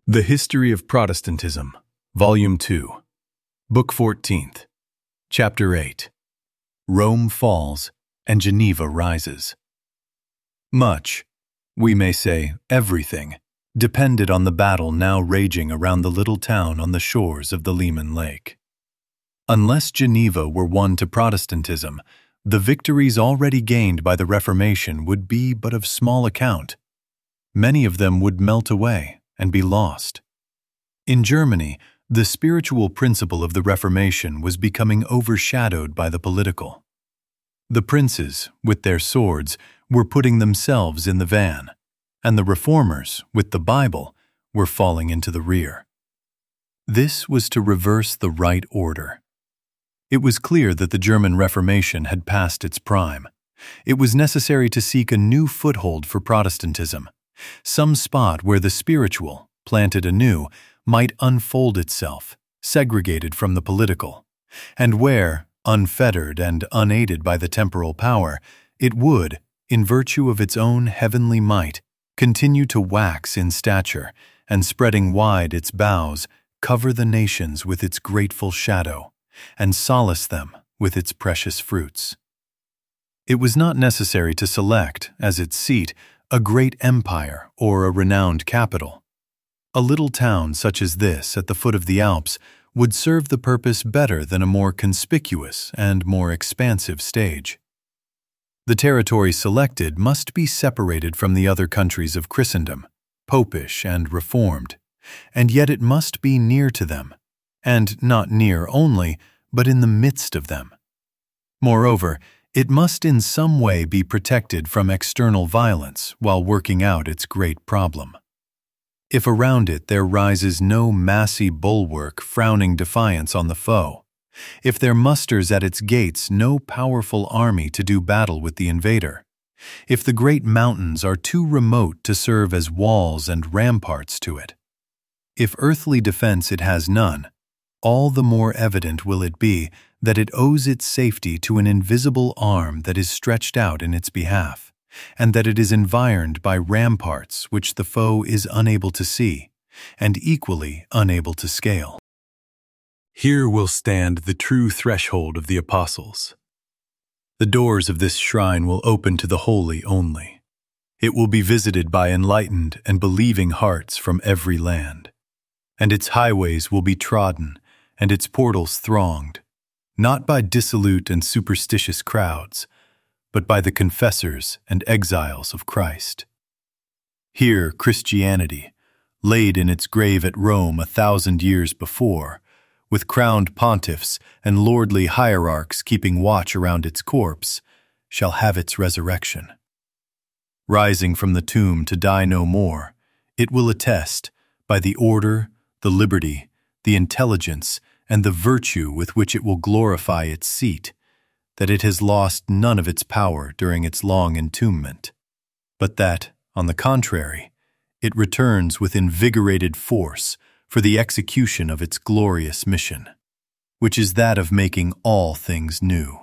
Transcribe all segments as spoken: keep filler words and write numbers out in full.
The History of Protestantism, Volume two, Book fourteenth, Chapter eight, Rome Falls and Geneva Rises. Much, we may say everything, depended on the battle now raging around the little town on the shores of the Leman Lake. Unless Geneva were won to Protestantism, the victories already gained by the Reformation would be but of small account. Many of them would melt away and be lost. In Germany, the spiritual principle of the Reformation was becoming overshadowed by the political. The princes, with their swords, were putting themselves in the van, and the reformers, with the Bible, were falling into the rear. This was to reverse the right order. It was clear that the German Reformation had passed its prime. It was necessary to seek a new foothold for Protestantism, some spot where the spiritual, planted anew, might unfold itself, segregated from the political, and where, unfettered and unaided by the temporal power, it would, in virtue of its own heavenly might, continue to wax in stature, and spreading wide its boughs, cover the nations with its grateful shadow, and solace them with its precious fruits. It was not necessary to select, as its seat, a great empire or a renowned capital. A little town such as this at the foot of the Alps would serve the purpose better than a more conspicuous and more expansive stage. The territory selected must be separated from the other countries of Christendom, popish and reformed, and yet it must be near to them, and not near only, but in the midst of them. Moreover, it must in some way be protected from external violence while working out its great problem. If around it there rises no massy bulwark frowning defiance on the foe, if there musters at its gates no powerful army to do battle with the invader, if the great mountains are too remote to serve as walls and ramparts to it, if earthly defense it has none, all the more evident will it be that it owes its safety to an invisible arm that is stretched out in its behalf, and that it is environed by ramparts which the foe is unable to see, and equally unable to scale. Here will stand the true threshold of the apostles. The doors of this shrine will open to the holy only. It will be visited by enlightened and believing hearts from every land, and its highways will be trodden and its portals thronged, not by dissolute and superstitious crowds, but by the confessors and exiles of Christ. Here Christianity, laid in its grave at Rome a thousand years before, with crowned pontiffs and lordly hierarchs keeping watch around its corpse, shall have its resurrection. Rising from the tomb to die no more, it will attest, by the order, the liberty, the intelligence, and the virtue with which it will glorify its seat, that it has lost none of its power during its long entombment, but that, on the contrary, it returns with invigorated force for the execution of its glorious mission, which is that of making all things new.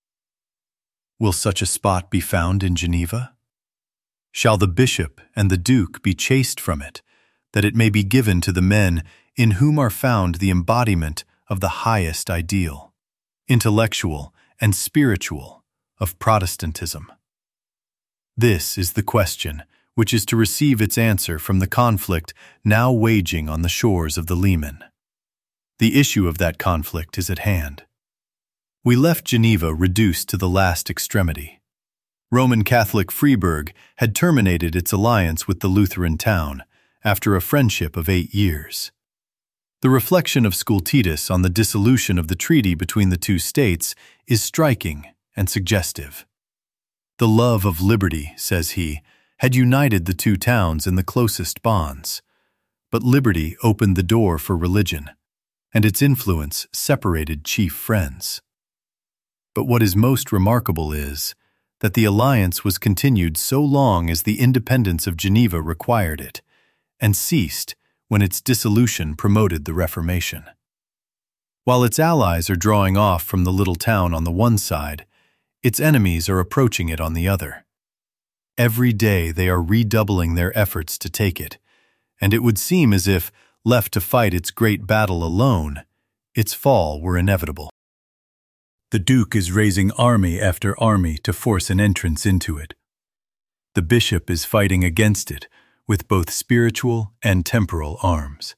Will such a spot be found in Geneva? Shall the bishop and the duke be chased from it, that it may be given to the men in whom are found the embodiment of the highest ideal, intellectual and spiritual, of Protestantism? This is the question which is to receive its answer from the conflict now waging on the shores of the Leman. The issue of that conflict is at hand. We left Geneva reduced to the last extremity. Roman Catholic Freiburg had terminated its alliance with the Lutheran town after a friendship of eight years. The reflection of Scultetus on the dissolution of the treaty between the two states is striking and suggestive. The love of liberty, says he, had united the two towns in the closest bonds, but liberty opened the door for religion, and its influence separated chief friends. But what is most remarkable is that the alliance was continued so long as the independence of Geneva required it, and ceased when its dissolution promoted the Reformation. While its allies are drawing off from the little town on the one side, its enemies are approaching it on the other. Every day they are redoubling their efforts to take it, and it would seem as if, left to fight its great battle alone, its fall were inevitable. The Duke is raising army after army to force an entrance into it. The bishop is fighting against it with both spiritual and temporal arms.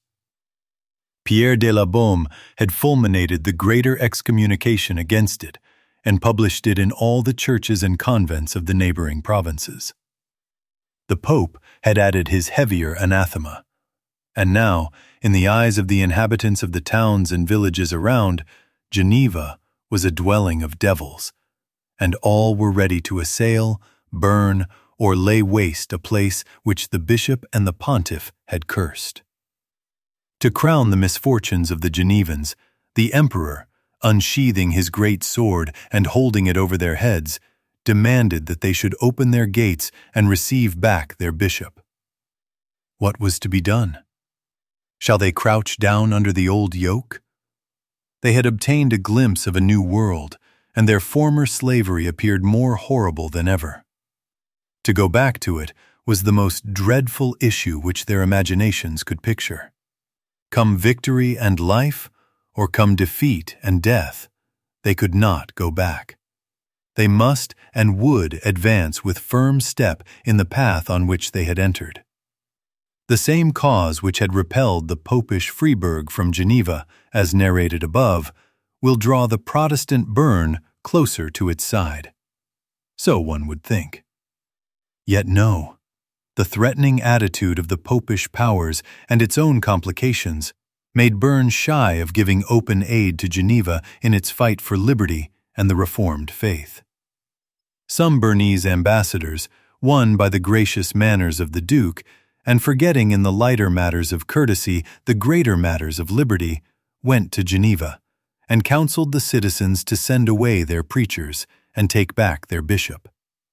Pierre de la Baume had fulminated the greater excommunication against it and published it in all the churches and convents of the neighboring provinces. The Pope had added his heavier anathema, and now, in the eyes of the inhabitants of the towns and villages around, Geneva was a dwelling of devils, and all were ready to assail, burn, or lay waste a place which the bishop and the pontiff had cursed. To crown the misfortunes of the Genevans, the emperor, unsheathing his great sword and holding it over their heads, demanded that they should open their gates and receive back their bishop. What was to be done? Shall they crouch down under the old yoke? They had obtained a glimpse of a new world, and their former slavery appeared more horrible than ever. To go back to it was the most dreadful issue which their imaginations could picture. Come victory and life, or come defeat and death, they could not go back. They must and would advance with firm step in the path on which they had entered. The same cause which had repelled the popish Fribourg from Geneva, as narrated above, will draw the Protestant Bern closer to its side. So one would think. Yet no, the threatening attitude of the popish powers and its own complications made Bern shy of giving open aid to Geneva in its fight for liberty and the Reformed faith. Some Bernese ambassadors, won by the gracious manners of the Duke, and forgetting in the lighter matters of courtesy the greater matters of liberty, went to Geneva, and counseled the citizens to send away their preachers and take back their bishop.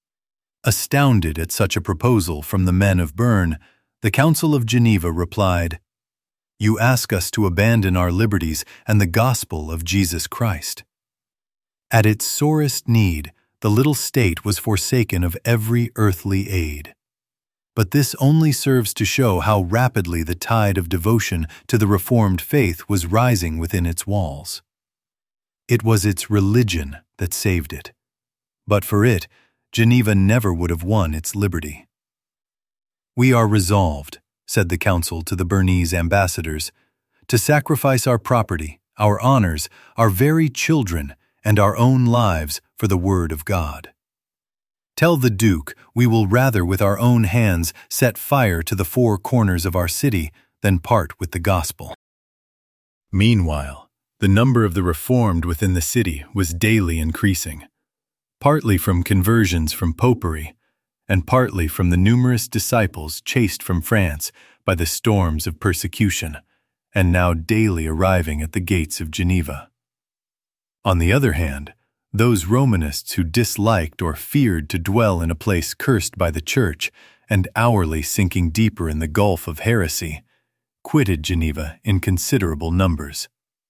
Astounded at such a proposal from the men of Bern, the Council of Geneva replied, "You ask us to abandon our liberties and the gospel of Jesus Christ." At its sorest need, the little state was forsaken of every earthly aid. But this only serves to show how rapidly the tide of devotion to the Reformed faith was rising within its walls. It was its religion that saved it. But for it, Geneva never would have won its liberty. "We are resolved," said the council to the Bernese ambassadors, "to sacrifice our property, our honors, our very children, and our own lives for the word of God. Tell the Duke we will rather with our own hands set fire to the four corners of our city than part with the gospel." Meanwhile, the number of the Reformed within the city was daily increasing, partly from conversions from popery, and partly from the numerous disciples chased from France by the storms of persecution, and now daily arriving at the gates of Geneva. On the other hand, those Romanists who disliked or feared to dwell in a place cursed by the Church and hourly sinking deeper in the gulf of heresy, quitted Geneva in considerable numbers.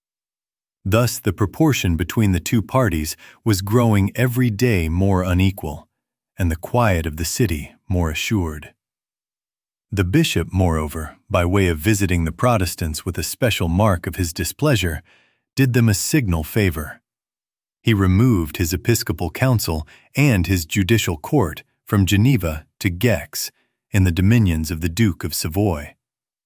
Thus the proportion between the two parties was growing every day more unequal, and the quiet of the city more assured. The bishop, moreover, by way of visiting the Protestants with a special mark of his displeasure, did them a signal favor. He removed his episcopal council and his judicial court from Geneva to Gex, in the dominions of the Duke of Savoy.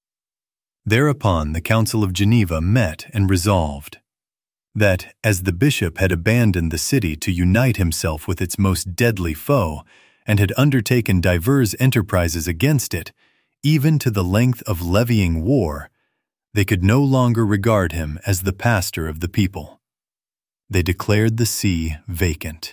Thereupon the Council of Geneva met and resolved that, as the bishop had abandoned the city to unite himself with its most deadly foe, and had undertaken divers enterprises against it, even to the length of levying war, they could no longer regard him as the pastor of the people. They declared the see vacant.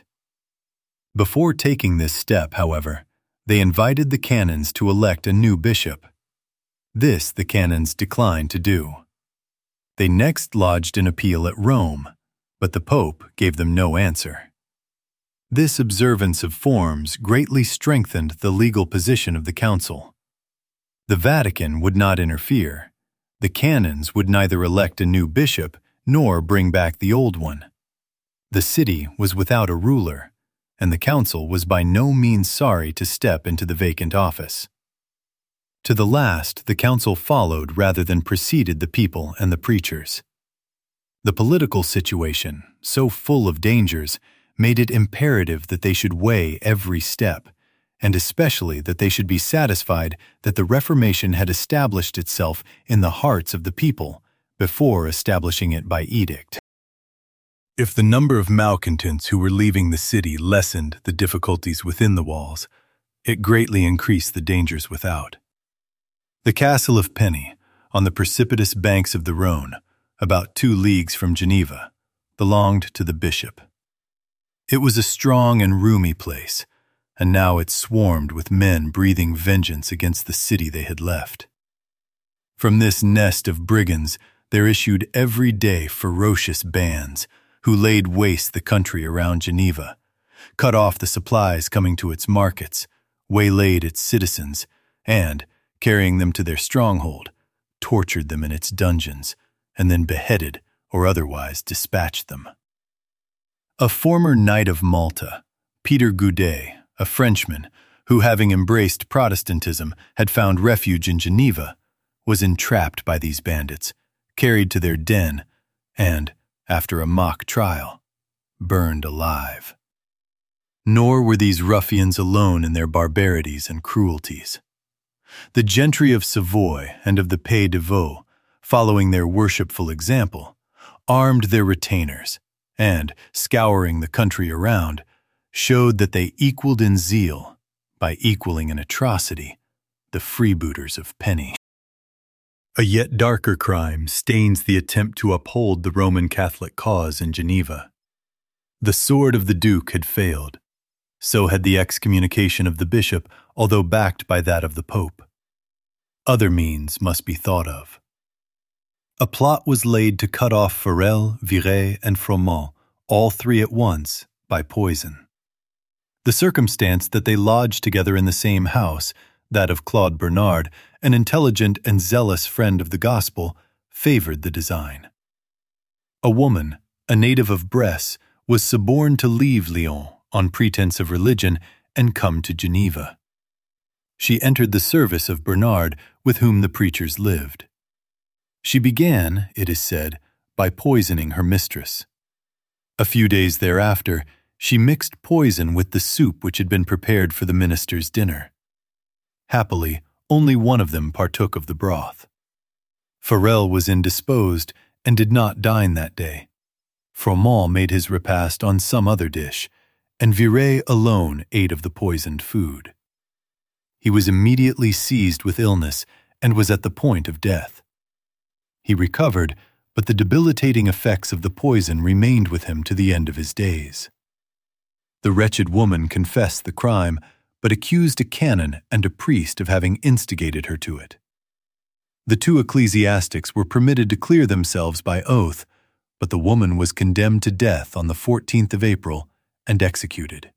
Before taking this step, however, they invited the canons to elect a new bishop. This the canons declined to do. They next lodged an appeal at Rome, but the Pope gave them no answer. This observance of forms greatly strengthened the legal position of the council. The Vatican would not interfere. The canons would neither elect a new bishop nor bring back the old one. The city was without a ruler, and the council was by no means sorry to step into the vacant office. To the last, the council followed rather than preceded the people and the preachers. The political situation, so full of dangers, made it imperative that they should weigh every step, and especially that they should be satisfied that the Reformation had established itself in the hearts of the people before establishing it by edict. If the number of malcontents who were leaving the city lessened the difficulties within the walls, it greatly increased the dangers without. The castle of Penny, on the precipitous banks of the Rhone, about two leagues from Geneva, belonged to the bishop. It was a strong and roomy place, and now it swarmed with men breathing vengeance against the city they had left. From this nest of brigands there issued every day ferocious bands who laid waste the country around Geneva, cut off the supplies coming to its markets, waylaid its citizens, and, carrying them to their stronghold, tortured them in its dungeons, and then beheaded or otherwise dispatched them. A former Knight of Malta, Peter Goudet, a Frenchman, who having embraced Protestantism had found refuge in Geneva, was entrapped by these bandits, carried to their den, and, after a mock trial, burned alive. Nor were these ruffians alone in their barbarities and cruelties. The gentry of Savoy and of the Pays de Vaud, following their worshipful example, armed their retainers, and, scouring the country around, showed that they equaled in zeal, by equaling in atrocity, the freebooters of Penny. A yet darker crime stains the attempt to uphold the Roman Catholic cause in Geneva. The sword of the Duke had failed. So had the excommunication of the bishop, although backed by that of the Pope. Other means must be thought of. A plot was laid to cut off Farel, Viret, and Froment, all three at once, by poison. The circumstance that they lodged together in the same house, that of Claude Bernard, an intelligent and zealous friend of the gospel, favored the design. A woman, a native of Bresse, was suborned to leave Lyon on pretense of religion and come to Geneva. She entered the service of Bernard, with whom the preachers lived. She began, it is said, by poisoning her mistress. A few days thereafter, she mixed poison with the soup which had been prepared for the minister's dinner. Happily, only one of them partook of the broth. Farel was indisposed and did not dine that day. Froment made his repast on some other dish, and Viret alone ate of the poisoned food. He was immediately seized with illness and was at the point of death. He recovered, but the debilitating effects of the poison remained with him to the end of his days. The wretched woman confessed the crime, but accused a canon and a priest of having instigated her to it. The two ecclesiastics were permitted to clear themselves by oath, but the woman was condemned to death on the fourteenth of April and executed.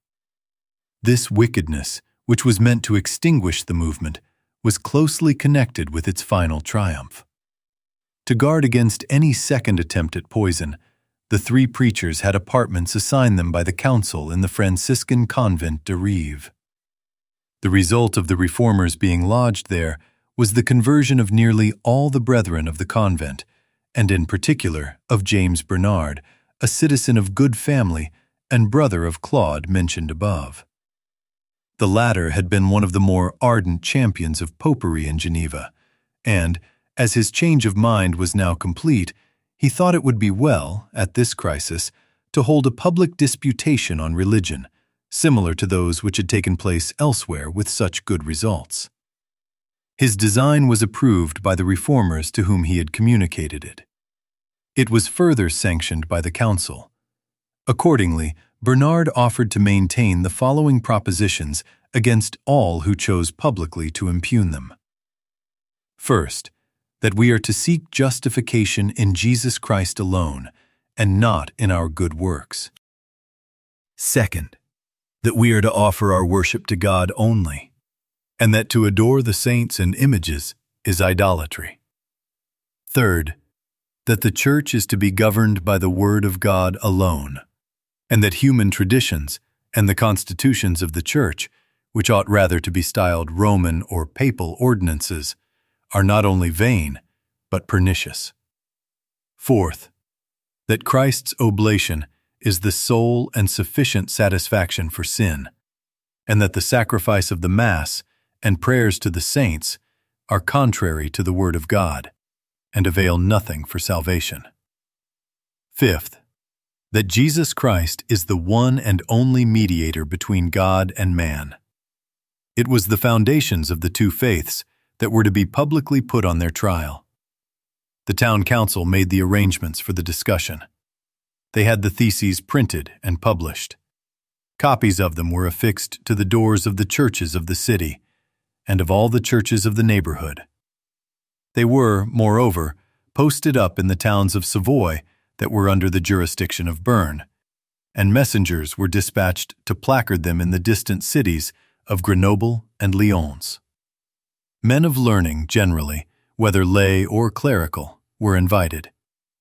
This wickedness, which was meant to extinguish the movement, was closely connected with its final triumph. To guard against any second attempt at poison, the three preachers had apartments assigned them by the council in the Franciscan convent de Rive. The result of the reformers being lodged there was the conversion of nearly all the brethren of the convent, and in particular of James Bernard, a citizen of good family and brother of Claude mentioned above. The latter had been one of the more ardent champions of popery in Geneva, and, as his change of mind was now complete, he thought it would be well, at this crisis, to hold a public disputation on religion, similar to those which had taken place elsewhere with such good results. His design was approved by the reformers to whom he had communicated it. It was further sanctioned by the council. Accordingly, Bernard offered to maintain the following propositions against all who chose publicly to impugn them. First, that we are to seek justification in Jesus Christ alone, and not in our good works. Second, that we are to offer our worship to God only, and that to adore the saints and images is idolatry. Third, that the Church is to be governed by the Word of God alone, and that human traditions and the constitutions of the Church, which ought rather to be styled Roman or papal ordinances, are not only vain, but pernicious. Fourth, that Christ's oblation is the sole and sufficient satisfaction for sin, and that the sacrifice of the Mass and prayers to the saints are contrary to the Word of God, and avail nothing for salvation. Fifth, that Jesus Christ is the one and only mediator between God and man. It was the foundations of the two faiths that were to be publicly put on their trial. The town council made the arrangements for the discussion. They had the theses printed and published. Copies of them were affixed to the doors of the churches of the city and of all the churches of the neighborhood. They were, moreover, posted up in the towns of Savoy that were under the jurisdiction of Bern, and messengers were dispatched to placard them in the distant cities of Grenoble and Lyons. Men of learning, generally, whether lay or clerical, were invited.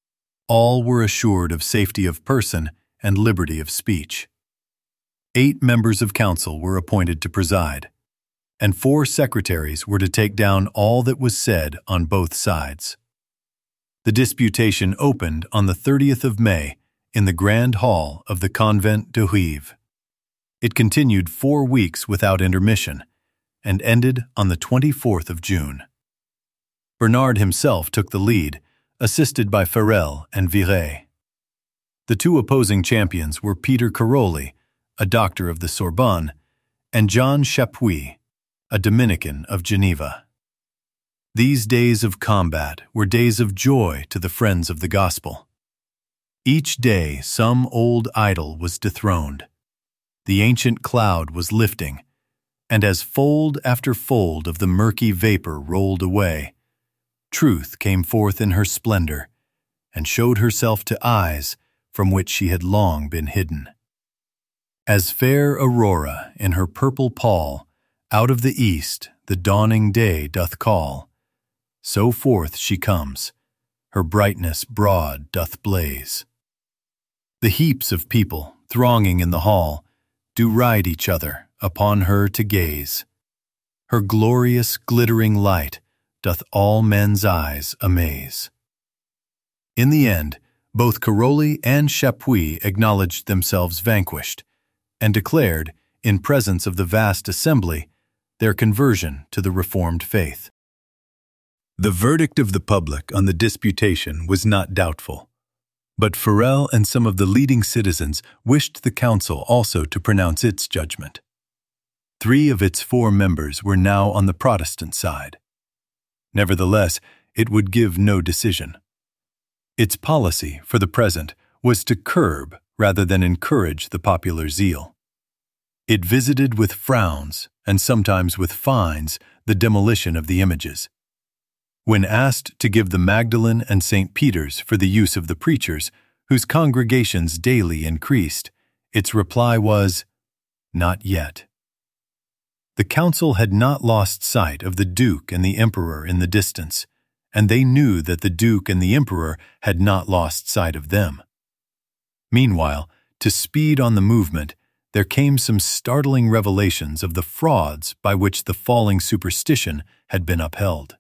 All were assured of safety of person and liberty of speech. Eight members of council were appointed to preside, and four secretaries were to take down all that was said on both sides. The disputation opened on the thirtieth of May in the Grand Hall of the Convent de Huive. It continued four weeks without intermission, and ended on the twenty-fourth of June. Bernard himself took the lead, assisted by Farel and Viret. The two opposing champions were Peter Caroli, a doctor of the Sorbonne, and John Chapuis, a Dominican of Geneva. These days of combat were days of joy to the friends of the gospel. Each day some old idol was dethroned. The ancient cloud was lifting, and as fold after fold of the murky vapor rolled away, truth came forth in her splendor and showed herself to eyes from which she had long been hidden. As fair Aurora in her purple pall out of the east the dawning day doth call, so forth she comes, her brightness broad doth blaze. The heaps of people thronging in the hall do ride each other upon her to gaze. Her glorious glittering light doth all men's eyes amaze. In the end, both Caroli and Chapuis acknowledged themselves vanquished, and declared, in presence of the vast assembly, their conversion to the Reformed faith. The verdict of the public on the disputation was not doubtful, but Farel and some of the leading citizens wished the council also to pronounce its judgment. Three of its four members were now on the Protestant side. Nevertheless, it would give no decision. Its policy, for the present, was to curb rather than encourage the popular zeal. It visited with frowns, and sometimes with fines, the demolition of the images. When asked to give the Magdalene and Saint Peter's for the use of the preachers, whose congregations daily increased, its reply was, "Not yet." The council had not lost sight of the Duke and the Emperor in the distance, and they knew that the Duke and the Emperor had not lost sight of them. Meanwhile, to speed on the movement, there came some startling revelations of the frauds by which the falling superstition had been upheld.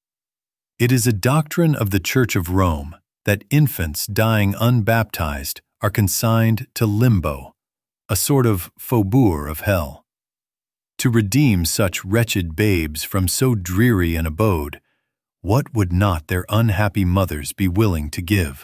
It is a doctrine of the Church of Rome that infants dying unbaptized are consigned to limbo, a sort of faubourg of hell. To redeem such wretched babes from so dreary an abode, what would not their unhappy mothers be willing to give?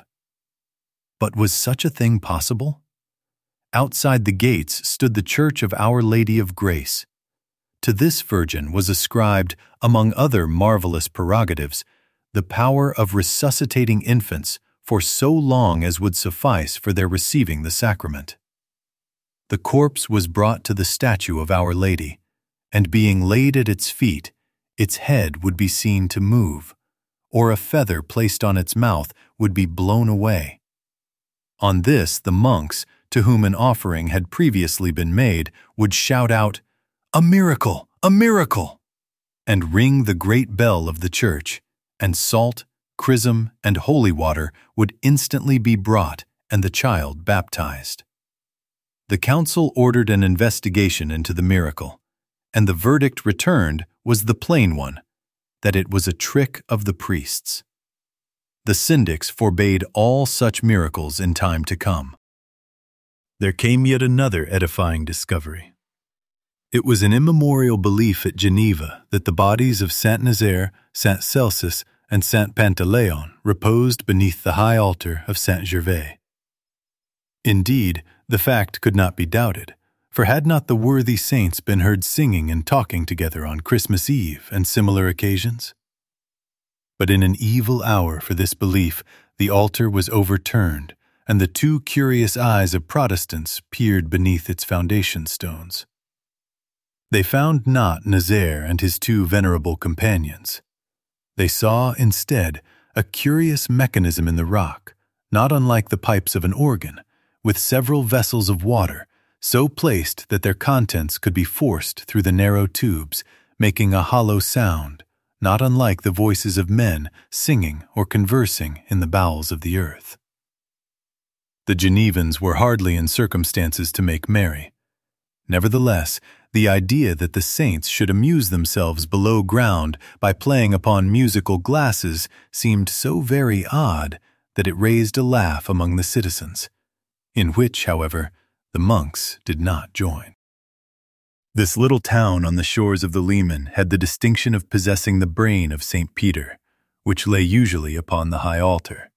But was such a thing possible? Outside the gates stood the Church of Our Lady of Grace. To this virgin was ascribed, among other marvelous prerogatives, the power of resuscitating infants for so long as would suffice for their receiving the sacrament. The corpse was brought to the statue of Our Lady, and being laid at its feet, its head would be seen to move, or a feather placed on its mouth would be blown away. On this the monks, to whom an offering had previously been made, would shout out, "A miracle! A miracle!" and ring the great bell of the church, and salt, chrism, and holy water would instantly be brought and the child baptized. The council ordered an investigation into the miracle, and the verdict returned was the plain one, that it was a trick of the priests. The syndics forbade all such miracles in time to come. There came yet another edifying discovery. It was an immemorial belief at Geneva that the bodies of Saint Nazaire, Saint Celsus, and Saint Pantaleon reposed beneath the high altar of Saint Gervais. Indeed, the fact could not be doubted, for had not the worthy saints been heard singing and talking together on Christmas Eve and similar occasions? But in an evil hour for this belief, the altar was overturned, and the two curious eyes of Protestants peered beneath its foundation stones. They found not Nazaire and his two venerable companions. They saw, instead, a curious mechanism in the rock, not unlike the pipes of an organ, with several vessels of water, so placed that their contents could be forced through the narrow tubes, making a hollow sound, not unlike the voices of men singing or conversing in the bowels of the earth. The Genevans were hardly in circumstances to make merry. Nevertheless, the idea that the saints should amuse themselves below ground by playing upon musical glasses seemed so very odd that it raised a laugh among the citizens, in which, however, the monks did not join. This little town on the shores of the Leman had the distinction of possessing the brain of Saint Peter, which lay usually upon the high altar.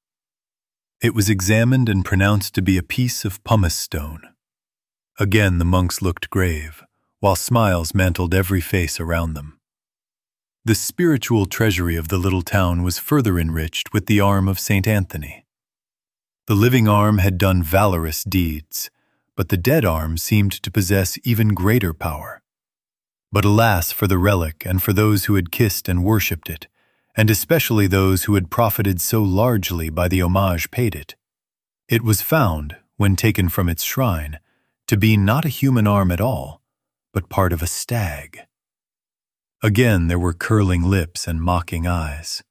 It was examined and pronounced to be a piece of pumice stone. Again the monks looked grave, while smiles mantled every face around them. The spiritual treasury of the little town was further enriched with the arm of Saint Anthony. The living arm had done valorous deeds, but the dead arm seemed to possess even greater power. But alas for the relic and for those who had kissed and worshipped it, and especially those who had profited so largely by the homage paid it. It was found, when taken from its shrine, to be not a human arm at all, but part of a stag. Again there were curling lips and mocking eyes.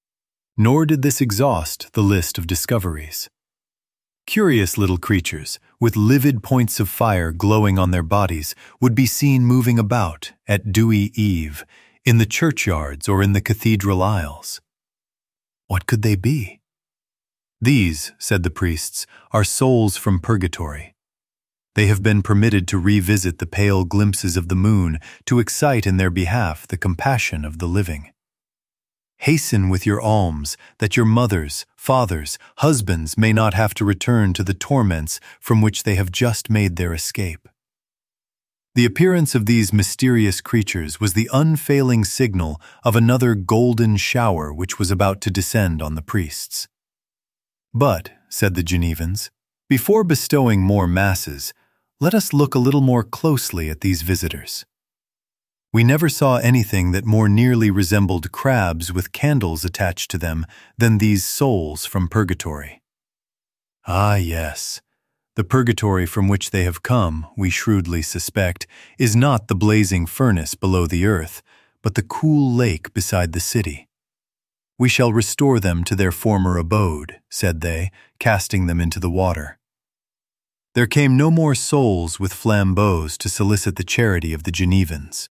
Nor did this exhaust the list of discoveries. Curious little creatures, with livid points of fire glowing on their bodies, would be seen moving about, at dewy eve, in the churchyards or in the cathedral aisles. What could they be? These, said the priests, are souls from purgatory. They have been permitted to revisit the pale glimpses of the moon to excite in their behalf the compassion of the living. Hasten with your alms, that your mothers, fathers, husbands may not have to return to the torments from which they have just made their escape. The appearance of these mysterious creatures was the unfailing signal of another golden shower which was about to descend on the priests. But, said the Genevans, before bestowing more masses, let us look a little more closely at these visitors. We never saw anything that more nearly resembled crabs with candles attached to them than these souls from purgatory. Ah, yes. The purgatory from which they have come, we shrewdly suspect, is not the blazing furnace below the earth, but the cool lake beside the city. We shall restore them to their former abode, said they, casting them into the water. There came no more souls with flambeaux to solicit the charity of the Genevans.